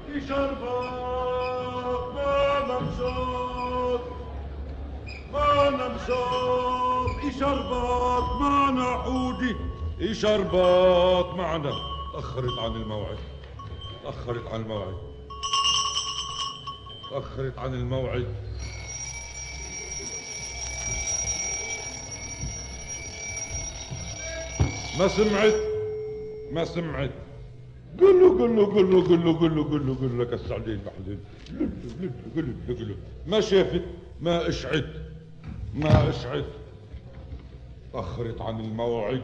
شربات ما نمشط ما نمشط شربات ما نعودي شربات معنا. تأخرت عن الموعد تأخرت عن الموعد تأخرت عن الموعد. ما سمعت ما سمعت. قل له قل له قل له قل له قل له قل له قل لك السعدين محلين. قل له قل له ما شافت ما اشعت ما اشعت. تأخرت عن الموعد.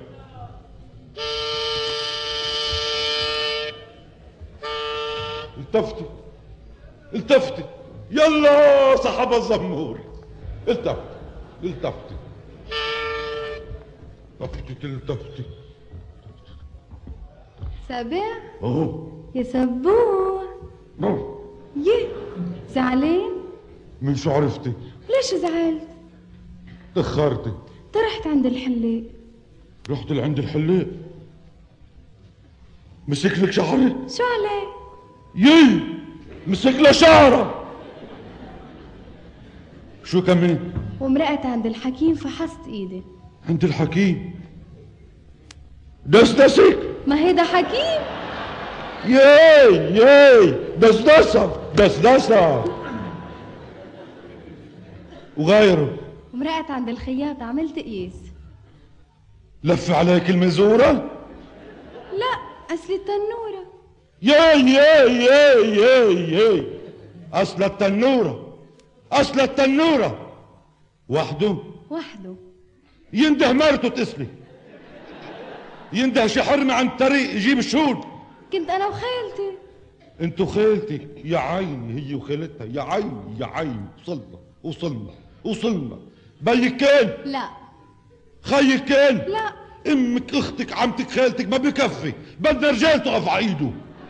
التفتت التفتت يلا صحب الزمور. التفتت التفتت التفتت التفتت. سابع اوه يا سبوع. يه زعلان؟ من شو عرفتي؟ ليش زعلت؟ تأخرتي. رحت عند الحلاق. رحت لعند الحلاق مسك لك شعرك؟ شو عليه؟ يي مسك لها شعرها. شو كمان؟ ومرقت عند الحكيم فحصت ايدي. عند الحكيم دسدسك؟ ما هيدا حكيم. ياي دسدسة دسدسة. وغيره؟ ومرقت عند الخياط عملت قياس. لف عليك المزورة؟ لا اصل التنورة. ياي اصل التنورة اصل التنورة وحده وحده. ينده مرته تسلي ينده شي حرمة عن الطريق يجيب الشول. كنت انا وخالتي. انت وخالتك يا عيني هي وخالتها يا عيني يا عيني. وصلنا بيك كان؟ لا. خيك كان؟ لا. امك اختك عمتك خالتك ما بكفي بدنا رجال تقف على ايده.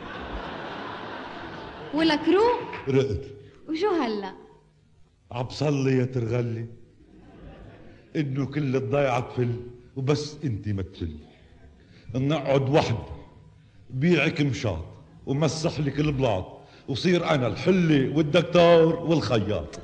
ولك روق. رقت. وشو هلا؟ عبصلي يا ترغلي انه كل الضيعة تفل وبس انت ما تفل. نقعد وحد بيعك مشاط ومسح لك البلاط وصير انا الحلة والدكتور والخياط.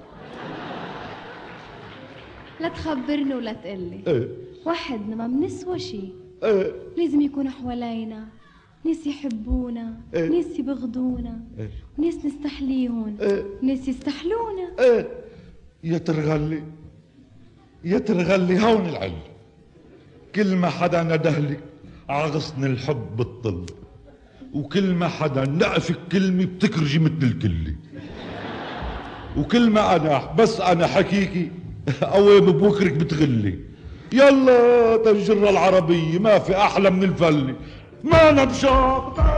لا تخبرني ولا تقلي. ايه وحدنا ما بنسوى شي. ايه لازم يكون حوالينا ناس يحبونا. إيه؟ ناس يبغضونا. إيه؟ ناس نستحليهم. إيه؟ ناس يستحلونا. ايه يا ترغلي يا ترغلي هون العل. كل ما حدا ندهلك عغصن الحب بالطل وكل ما حدا نقفك كلمة بتكرجي مثل الكلي. وكل ما انا حكيكي قوي ببوكرك بتغلي. يلا تجرى العربية ما في احلى من الفلة. ما نبشاط